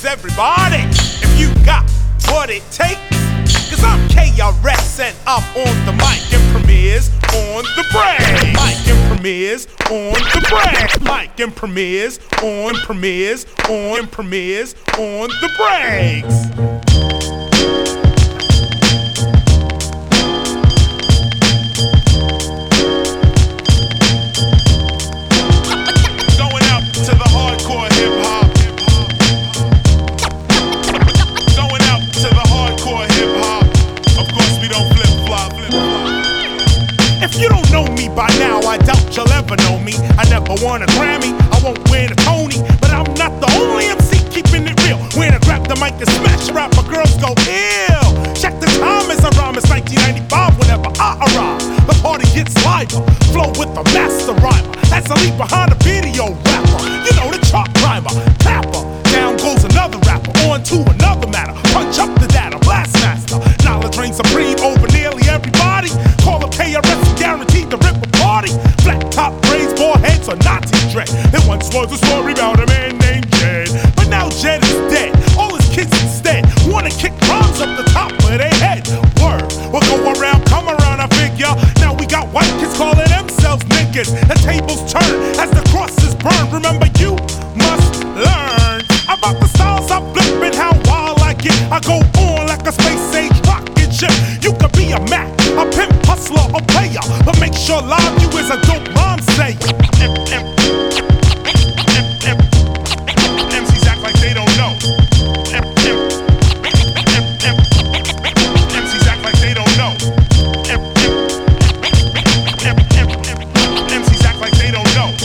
everybody, if you got what it takes. Cause I'm KRS and I'm on the mic and premieres on the break. Mic and premieres on the break. Mic and premieres on the breaks. If you don't know me by now, I doubt you'll ever know me. I never won a Grammy, I won't win a Tony, but I'm not the only MC keeping it real. When I grab the mic and smash rap, my girls go ill. Check the time as I rhyme, it's 1995 whenever I arrive. The party gets liver, flow with the master rhymer. As I leave behind a video rapper, you know the chart climber, clapper. Down goes another rapper, on to another matter. Punch up the data, blast master. Knowledge reigns supreme over nearly everybody. Call up KRS and guaranteed to rip a party. Flat top braids, bald heads, or Nazi dread. It once was a story about a man named Jed, but now Jed is dead. All his kids instead wanna kick rhymes up the top of their head. Word, we'll go around, come around, I figure. Now we got white kids calling themselves niggas. The tables turn as the crosses burn. Remember, you must learn about the styles I flip and how wild I get. I go on like a space age rocket ship. You could be a Mac, a pimp, hustler, or player, but make sure live you is a dope rhyme sayer. MCs act like they don't know. MCs act like they don't know. MCs act like they don't know.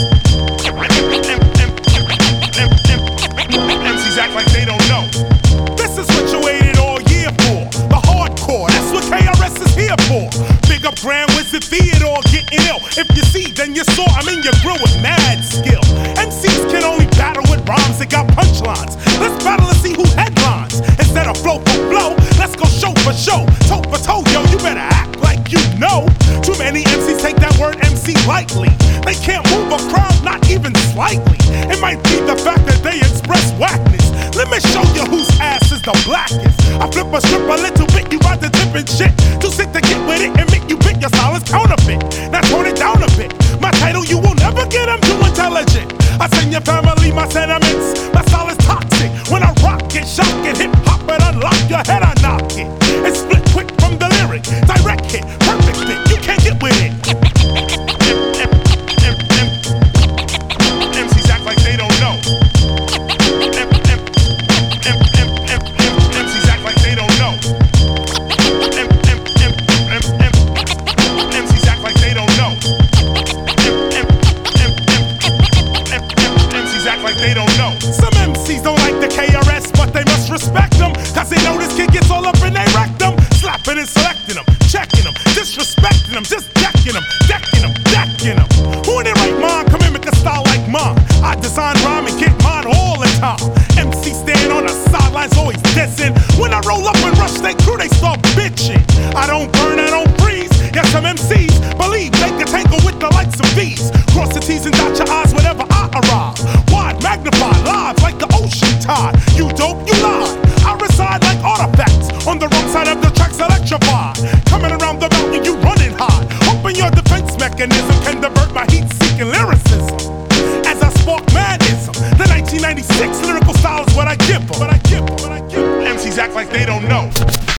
MCs act like they don't know. This is what you waited all year for. The hardcore, that's what KRS is here for. Big up Grand Wizard Theodore getting ill. If you see, then you saw. I'm in your grill with mad skill. MCs can only battle with rhymes that got punchlines. Let's battle and see who headlines. Instead of flow for flow, let's go show for show. Toe for toe, yo, you better act like you know. Too many MCs take that word MC lightly. They can't move a crowd, not even slightly. It might be the fact that they express whackness. Let me show you whose ass is the blackest. I flip a strip a little bit, you ride the tip and shit. Too sick to get with it and make you bit. Your style is counterfeit. Now turn it down a bit. My title, you will never get, I'm too intelligent. I send your family my sentiments. My style is toxic. When I rock it, shock it, hip hop and unlock your head, I knock it. It's split quick from the lyric. Direct hit, perfect fit. You can't get with it. MCs act like they don't know. MCs act like they don't know. MCs act like they don't know. MCs act like they don't know. Some MCs don't like the KRS, but they must respect them. Cause they know this kid gets all up in they rectum. Slapping and selecting them, checking them, disrespecting them, just decking them, decking them, decking them. Who in their right mind come in with a style like mine? I design rhyme and get mine all the time. MC stand on the sidelines always dissing. When I roll up and rush they crew, they start bitching. I don't burn, I don't freeze. Yes, some MCs believe they can tangle with the likes of these. Cross the T's and dot your I's whenever I arrive. Wide, magnify, live like the ocean tide. You dope, you lie. I reside like artifacts on the wrong side of the tracks electrified. Coming around the mountain, you running high. Hoping your defense mechanism can divert my heat-seeking lyricism. As I spark madism, the 1996 lyrical style is what I give them. MCs act like they don't know.